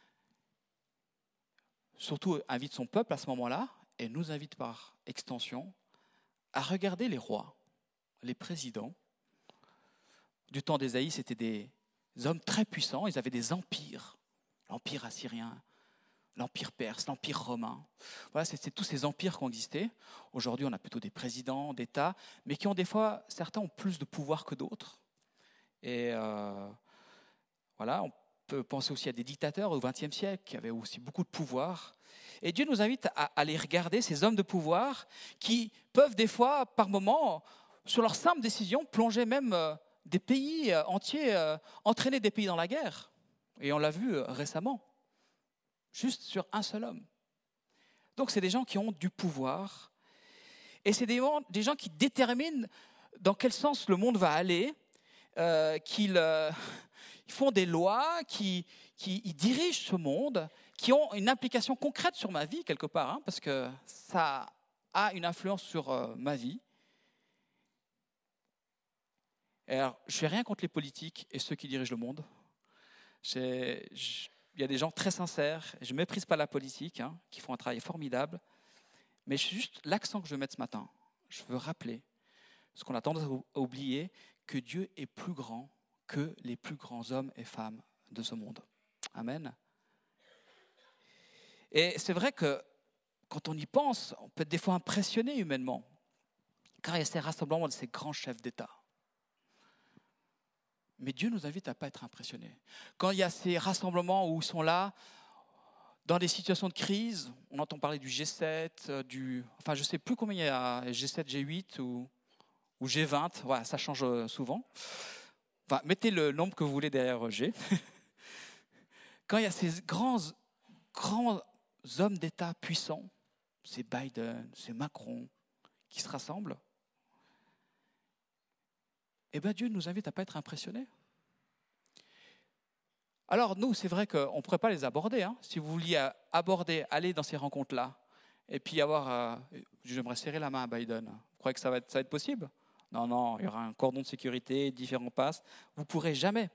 surtout invite son peuple à ce moment-là, et nous invite par extension à regarder les rois, les présidents. Du temps d'Ésaïe, c'était des Des hommes très puissants, ils avaient des empires. L'empire assyrien, l'empire perse, l'empire romain. Voilà, c'est, c'est tous ces empires qui ont existé. Aujourd'hui, on a plutôt des présidents d'État, mais qui ont des fois, certains ont plus de pouvoir que d'autres. Et euh, voilà, on peut penser aussi à des dictateurs au vingtième siècle qui avaient aussi beaucoup de pouvoir. Et Dieu nous invite à aller regarder ces hommes de pouvoir qui peuvent des fois, par moments, sur leurs simples décisions, plonger même des pays entiers, euh, entraîner des pays dans la guerre. Et on l'a vu euh, récemment, juste sur un seul homme. Donc c'est des gens qui ont du pouvoir. Et c'est des, des gens qui déterminent dans quel sens le monde va aller, euh, qu'ils euh, ils font des lois, qui, qui ils dirigent ce monde, qui ont une implication concrète sur ma vie quelque part, hein, parce que ça a une influence sur euh, ma vie. Et alors, je ne fais rien contre les politiques et ceux qui dirigent le monde. J'ai, je, il y a des gens très sincères, je ne méprise pas la politique, hein, qui font un travail formidable, mais c'est juste l'accent que je veux mettre ce matin. Je veux rappeler, ce qu'on a tendance à oublier, que Dieu est plus grand que les plus grands hommes et femmes de ce monde. Amen. Et c'est vrai que quand on y pense, on peut être des fois impressionné humainement, car il y a ces rassemblements de ces grands chefs d'État. Mais Dieu nous invite à ne pas être impressionnés. Quand il y a ces rassemblements où ils sont là, dans des situations de crise, on entend parler du G sept, du, enfin je ne sais plus combien il y a, G sept, G huit ou, ou G vingt, voilà, ça change souvent. Enfin, mettez le nombre que vous voulez derrière G. Quand il y a ces grands, grands hommes d'État puissants, c'est Biden, c'est Macron, qui se rassemblent, eh bien Dieu nous invite à ne pas être impressionnés. Alors nous, c'est vrai qu'on ne pourrait pas les aborder. Hein. Si vous vouliez aborder, aller dans ces rencontres-là, et puis avoir, euh, j'aimerais serrer la main à Biden, vous croyez que ça va être, ça va être possible ? Non, non, il y aura un cordon de sécurité, différents passes, vous ne pourrez jamais.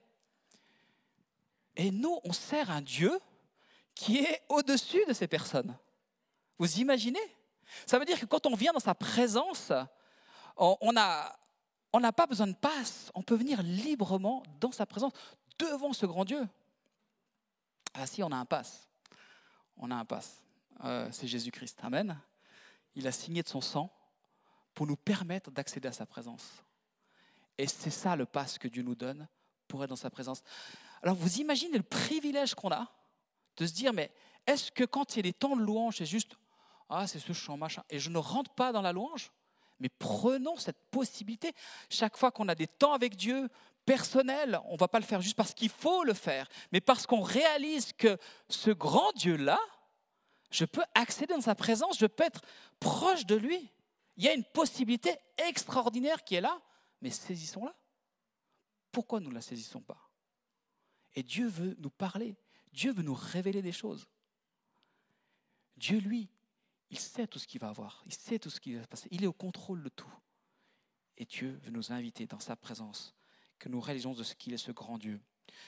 Et nous, on sert un Dieu qui est au-dessus de ces personnes. Vous imaginez ? Ça veut dire que quand on vient dans sa présence, On n'a on n'a pas besoin de passe. On peut venir librement dans sa présence, devant ce grand Dieu. Ah si, on a un passe. On a un passe. Euh, c'est Jésus-Christ. Amen. Il a signé de son sang pour nous permettre d'accéder à sa présence. Et c'est ça le passe que Dieu nous donne pour être dans sa présence. Alors vous imaginez le privilège qu'on a de se dire, mais est-ce que quand il y a des temps de louange, c'est juste, ah c'est ce chant, machin, et je ne rentre pas dans la louange? Mais prenons cette possibilité. Chaque fois qu'on a des temps avec Dieu personnels, on ne va pas le faire juste parce qu'il faut le faire, mais parce qu'on réalise que ce grand Dieu-là, je peux accéder dans sa présence, je peux être proche de lui. Il y a une possibilité extraordinaire qui est là, mais saisissons-la. Pourquoi nous ne la saisissons pas? Et Dieu veut nous parler, Dieu veut nous révéler des choses. Dieu, lui, il sait tout ce qu'il va avoir, il sait tout ce qui va se passer, il est au contrôle de tout. Et Dieu veut nous inviter dans sa présence, que nous réalisons de ce qu'il est ce grand Dieu.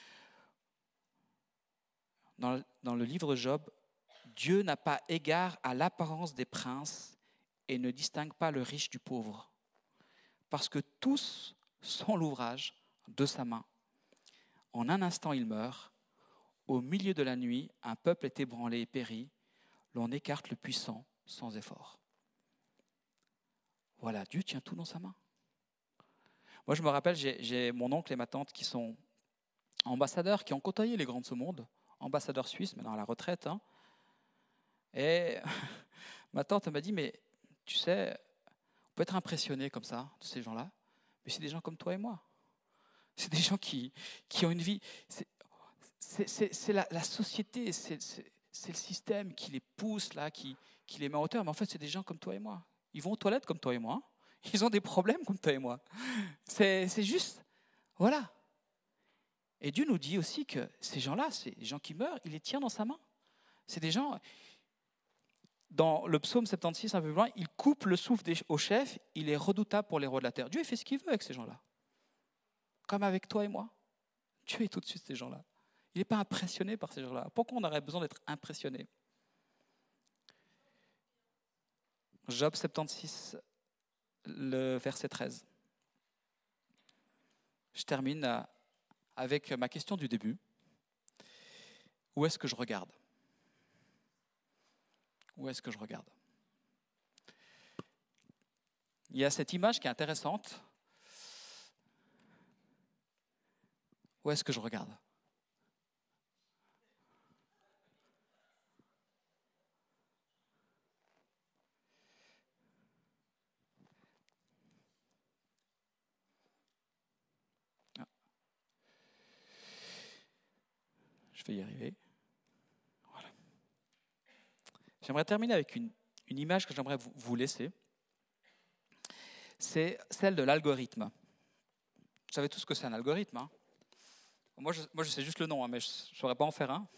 Dans le, dans le livre de Job, Dieu n'a pas égard à l'apparence des princes et ne distingue pas le riche du pauvre, parce que tous sont l'ouvrage de sa main. En un instant, il meurt. Au milieu de la nuit, un peuple est ébranlé et périt. L'on écarte le puissant sans effort. Voilà, Dieu tient tout dans sa main. Moi, je me rappelle, j'ai, j'ai mon oncle et ma tante qui sont ambassadeurs, qui ont côtoyé les grands de ce monde, ambassadeurs suisses, maintenant à la retraite. Hein. Et ma tante m'a dit, mais tu sais, on peut être impressionné comme ça, de ces gens-là, mais c'est des gens comme toi et moi. C'est des gens qui, qui ont une vie. C'est, c'est, c'est, c'est la, la société, c'est, c'est, c'est le système qui les pousse, là, qui, qui les met en hauteur. Mais en fait, c'est des gens comme toi et moi. Ils vont aux toilettes comme toi et moi. Hein. Ils ont des problèmes comme toi et moi. C'est, c'est juste, voilà. Et Dieu nous dit aussi que ces gens-là, ces gens qui meurent, il les tient dans sa main. C'est des gens... Dans le psaume soixante-seize, un peu plus loin, il coupe le souffle des, au chef, il est redoutable pour les rois de la terre. Dieu il fait ce qu'il veut avec ces gens-là. Comme avec toi et moi. Dieu est au-dessus de ces gens-là. Il n'est pas impressionné par ces gens-là. Pourquoi on aurait besoin d'être impressionné? Job soixante-seize, le verset treize. Je termine avec ma question du début. Où est-ce que je regarde? Où est-ce que je regarde? Il y a cette image qui est intéressante. Où est-ce que je regarde? Ah. Je vais y arriver. Voilà. J'aimerais terminer avec une, une image que j'aimerais vous, vous laisser. C'est celle de l'algorithme. Vous savez tout ce que c'est un algorithme, hein? Moi, je, moi, je sais juste le nom, hein, mais je ne saurais pas en faire un.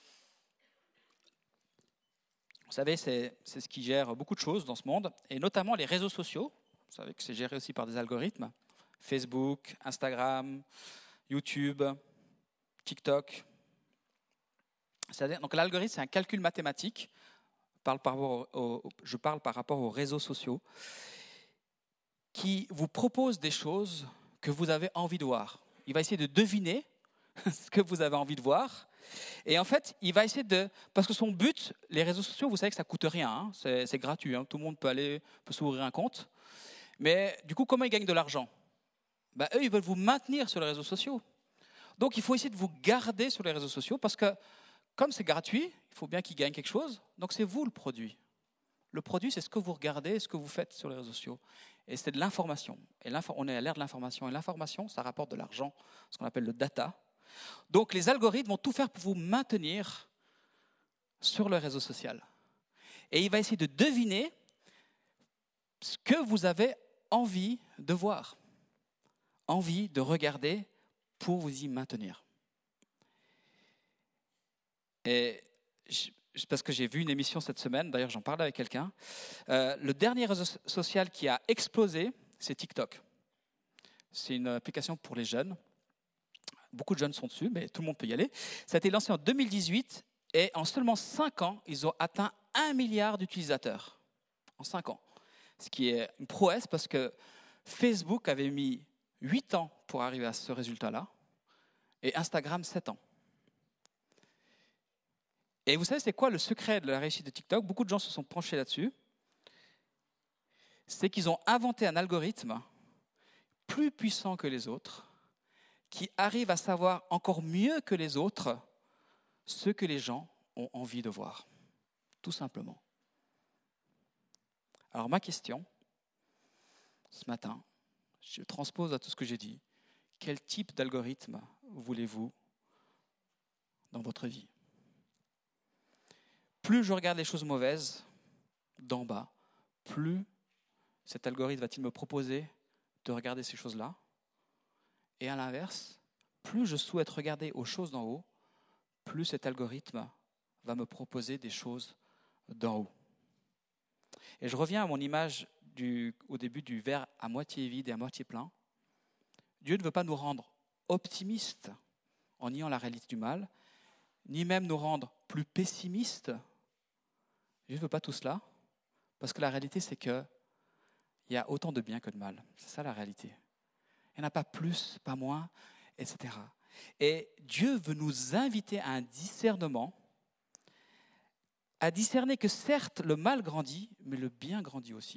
Vous savez, c'est, c'est ce qui gère beaucoup de choses dans ce monde, et notamment les réseaux sociaux. Vous savez que c'est géré aussi par des algorithmes. Facebook, Instagram, YouTube, TikTok. C'est-à-dire, donc l'algorithme, c'est un calcul mathématique. Je parle par rapport aux, je parle par rapport aux réseaux sociaux qui vous propose des choses que vous avez envie de voir. Il va essayer de deviner ce que vous avez envie de voir. Et en fait, il va essayer de... Parce que son but, les réseaux sociaux, vous savez que ça ne coûte rien. Hein, c'est, c'est gratuit. Hein, tout le monde peut aller, peut s'ouvrir un compte. Mais du coup, comment ils gagnent de l'argent? Ben, eux, ils veulent vous maintenir sur les réseaux sociaux. Donc, il faut essayer de vous garder sur les réseaux sociaux parce que, comme c'est gratuit, il faut bien qu'ils gagnent quelque chose. Donc, c'est vous le produit. Le produit, c'est ce que vous regardez, ce que vous faites sur les réseaux sociaux. Et c'est de l'information. Et on est à l'ère de l'information. Et l'information, ça rapporte de l'argent, ce qu'on appelle le data. Donc, les algorithmes vont tout faire pour vous maintenir sur le réseau social. Et il va essayer de deviner ce que vous avez envie de voir, envie de regarder pour vous y maintenir. Et parce que j'ai vu une émission cette semaine, d'ailleurs j'en parlais avec quelqu'un, euh, le dernier réseau social qui a explosé, c'est TikTok. C'est une application pour les jeunes. Beaucoup de jeunes sont dessus, mais tout le monde peut y aller. Ça a été lancé en deux mille dix-huit et en seulement cinq ans, ils ont atteint un milliard d'utilisateurs. En cinq ans. Ce qui est une prouesse parce que Facebook avait mis huit ans pour arriver à ce résultat-là et Instagram sept ans. Et vous savez, c'est quoi le secret de la réussite de TikTok? Beaucoup de gens se sont penchés là-dessus. C'est qu'ils ont inventé un algorithme plus puissant que les autres, qui arrive à savoir encore mieux que les autres ce que les gens ont envie de voir, tout simplement. Alors ma question, ce matin, je transpose à tout ce que j'ai dit. Quel type d'algorithme voulez-vous dans votre vie? Plus je regarde les choses mauvaises d'en bas, plus cet algorithme va-t-il me proposer de regarder ces choses-là. Et à l'inverse, plus je souhaite regarder aux choses d'en haut, plus cet algorithme va me proposer des choses d'en haut. Et je reviens à mon image du, au début du verre à moitié vide et à moitié plein. Dieu ne veut pas nous rendre optimistes en niant la réalité du mal, ni même nous rendre plus pessimistes. Dieu ne veut pas tout cela, parce que la réalité, c'est qu'il y a autant de bien que de mal. C'est ça la réalité. Il n'y en a pas plus, pas moins, et cetera. Et Dieu veut nous inviter à un discernement, à discerner que certes, le mal grandit, mais le bien grandit aussi.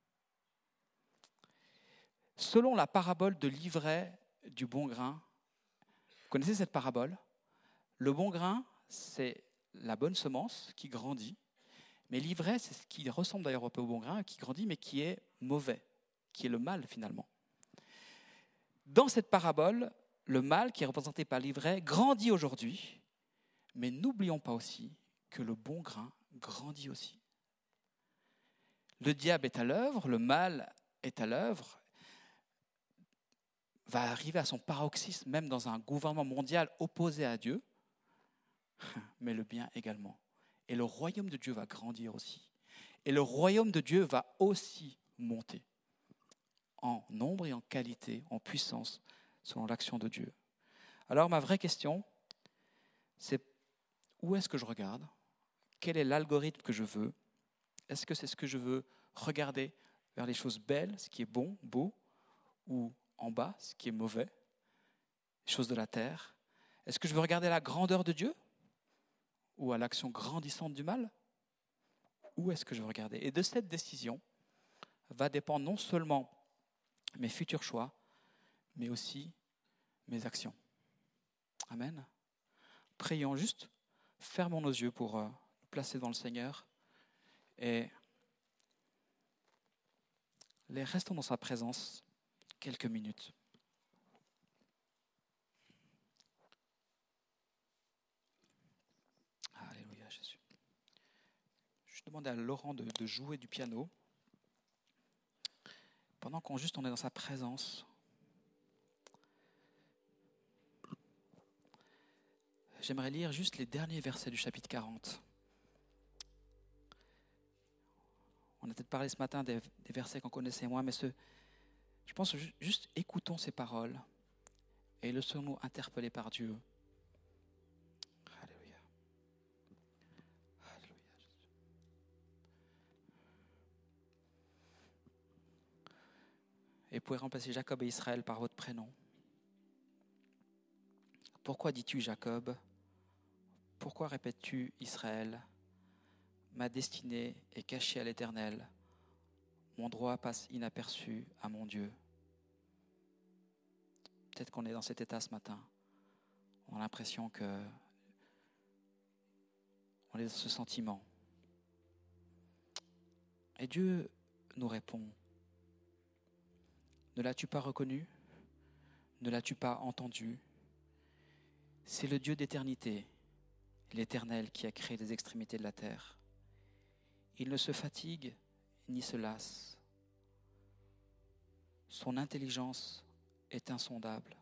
Selon la parabole de l'ivraie du bon grain, vous connaissez cette parabole? Le bon grain, c'est la bonne semence qui grandit, mais l'ivraie, c'est ce qui ressemble d'ailleurs un peu au bon grain, qui grandit, mais qui est mauvais, qui est le mal finalement. Dans cette parabole, le mal qui est représenté par l'ivraie grandit aujourd'hui, mais n'oublions pas aussi que le bon grain grandit aussi. Le diable est à l'œuvre, le mal est à l'œuvre, va arriver à son paroxysme même dans un gouvernement mondial opposé à Dieu, mais le bien également. Et le royaume de Dieu va grandir aussi. Et le royaume de Dieu va aussi monter en nombre et en qualité, en puissance, selon l'action de Dieu. Alors ma vraie question, c'est où est-ce que je regarde? Quel est l'algorithme que je veux? Est-ce que c'est ce que je veux regarder vers les choses belles, ce qui est bon, beau, ou en bas, ce qui est mauvais, les choses de la terre? Est-ce que je veux regarder la grandeur de Dieu ou à l'action grandissante du mal? Où est-ce que je veux regarder? Et de cette décision va dépendre non seulement mes futurs choix, mais aussi mes actions. Amen. Prions juste, fermons nos yeux pour euh, nous placer devant le Seigneur et les restons dans sa présence quelques minutes. Alléluia, Jésus. Je demande à Laurent de, de jouer du piano. Pendant qu'on juste on est dans sa présence, j'aimerais lire juste les derniers versets du chapitre quarante. On a peut-être parlé ce matin des, des versets qu'on connaissait moins, mais ce, je pense juste, juste écoutons ces paroles et laissons-nous interpeller par Dieu. Alléluia. Alléluia. Et vous pouvez remplacer Jacob et Israël par votre prénom. Pourquoi dis-tu Jacob? Pourquoi répètes-tu Israël? Ma destinée est cachée à l'Éternel. Mon droit passe inaperçu à mon Dieu. Peut-être qu'on est dans cet état ce matin. On a l'impression que on est dans ce sentiment. Et Dieu nous répond. Ne l'as-tu pas reconnu? Ne l'as-tu pas entendu? C'est le Dieu d'éternité, l'Éternel qui a créé les extrémités de la terre. Il ne se fatigue ni se lasse. Son intelligence est insondable.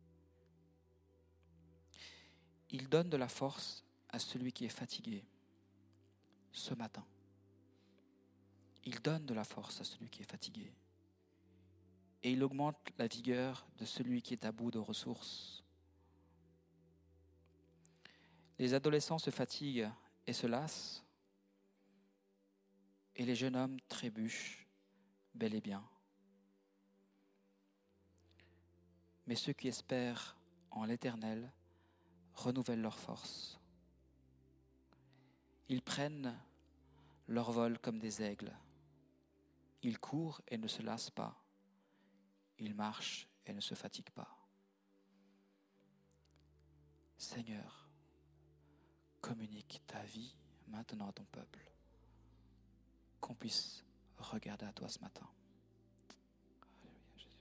Il donne de la force à celui qui est fatigué. Ce matin, il donne de la force à celui qui est fatigué. Et il augmente la vigueur de celui qui est à bout de ressources. Les adolescents se fatiguent et se lassent, et les jeunes hommes trébuchent bel et bien. mais ceux qui espèrent en l'Éternel renouvellent leur force. Ils prennent leur vol comme des aigles. Ils courent et ne se lassent pas. Ils marchent et ne se fatiguent pas. Seigneur, communique ta vie maintenant à ton peuple, qu'on puisse regarder à toi ce matin. Alléluia, Jésus.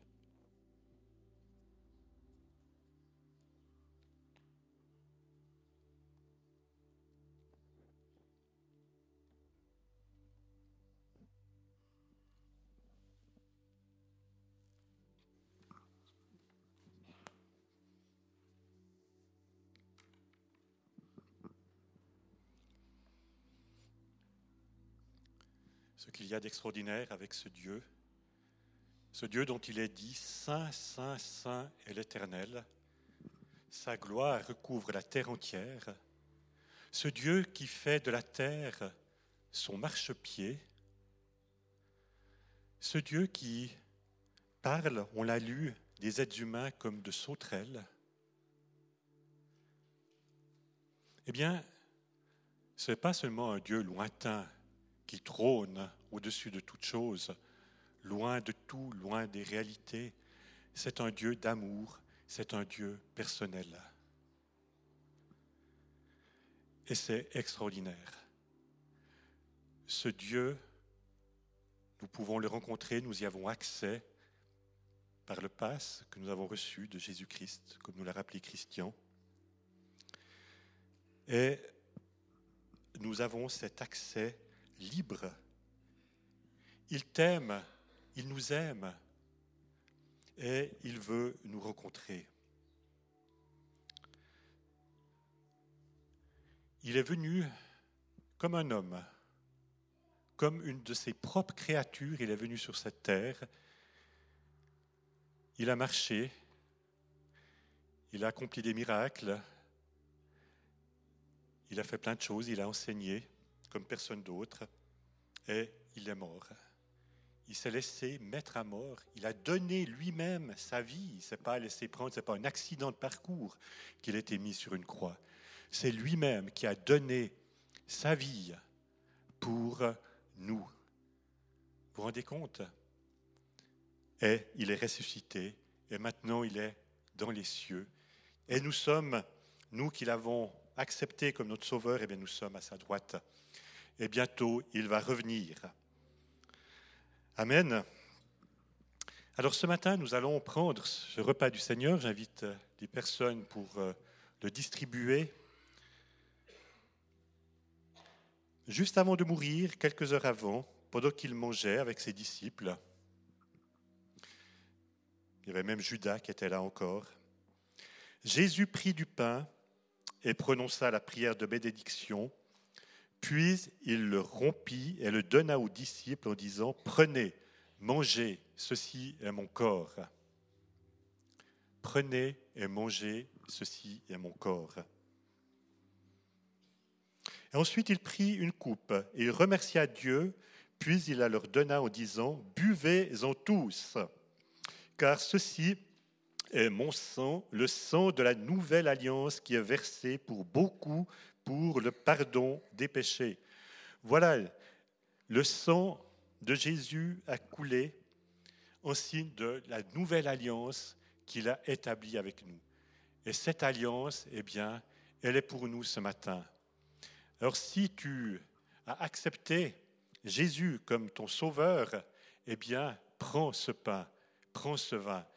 Ce qu'il y a d'extraordinaire avec ce Dieu, ce Dieu dont il est dit « Saint, Saint, Saint est l'Éternel », sa gloire recouvre la terre entière, ce Dieu qui fait de la terre son marchepied, ce Dieu qui parle, on l'a lu, des êtres humains comme de sauterelles, eh bien, ce n'est pas seulement un Dieu lointain, qui trône au-dessus de toute chose, loin de tout, loin des réalités. C'est un Dieu d'amour, c'est un Dieu personnel. Et c'est extraordinaire. Ce Dieu, nous pouvons le rencontrer, nous y avons accès par le pass que nous avons reçu de Jésus-Christ, comme nous l'a rappelé Christian. Et nous avons cet accès libre. Il t'aime, il nous aime et il veut nous rencontrer. Il est venu comme un homme, comme une de ses propres créatures, il est venu sur cette terre. Il a marché, il a accompli des miracles, il a fait plein de choses, il a enseigné comme personne d'autre, et il est mort. Il s'est laissé mettre à mort, il a donné lui-même sa vie, il ne s'est pas laissé prendre, ce n'est pas un accident de parcours qu'il a été mis sur une croix. C'est lui-même qui a donné sa vie pour nous. Vous vous rendez compte? Et il est ressuscité, et maintenant il est dans les cieux. Et nous sommes, nous qui l'avons accepté comme notre sauveur, et bien nous sommes à sa droite. Et bientôt, il va revenir. Amen. Alors ce matin, nous allons prendre ce repas du Seigneur. J'invite les personnes pour le distribuer. Juste avant de mourir, quelques heures avant, pendant qu'il mangeait avec ses disciples, il y avait même Judas qui était là encore, Jésus prit du pain et prononça la prière de bénédiction. Puis il le rompit et le donna aux disciples en disant « Prenez, mangez, ceci est mon corps. Prenez et mangez, ceci est mon corps. » Et ensuite il prit une coupe et il remercia Dieu, puis il la leur donna en disant « Buvez-en tous, car ceci est mon sang, le sang de la nouvelle alliance qui est versé pour beaucoup pour le pardon des péchés. » Voilà, le sang de Jésus a coulé en signe de la nouvelle alliance qu'il a établie avec nous. Et cette alliance, eh bien, elle est pour nous ce matin. Alors si tu as accepté Jésus comme ton sauveur, eh bien, prends ce pain, prends ce vin